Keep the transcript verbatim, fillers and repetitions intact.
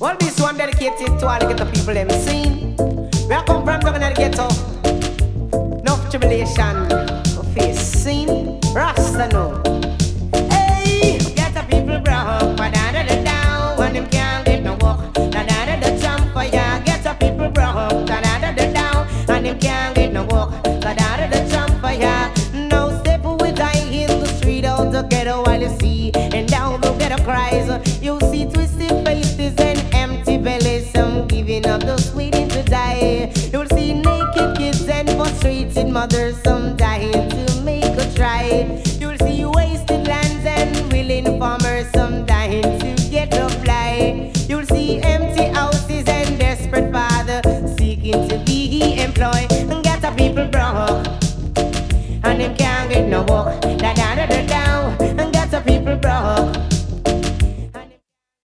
Well, this one dedicated to all the ghetto people them seen. Where I come from down in the ghetto. No tribulation of face seen. Rasta no. Hey, ghetto people broke, but da da da down when them can't get no walk. Da da da da jump for ya. Ghetto people broke, da da da da down and them can't get no walk. Da da da da jump for ya. No step with I in the street out the ghetto while you see and down the ghetto cries. You see twisted faces and empty bellies, some giving up, those waiting to die. You'll see naked kids and frustrated mothers, some dying to make a try.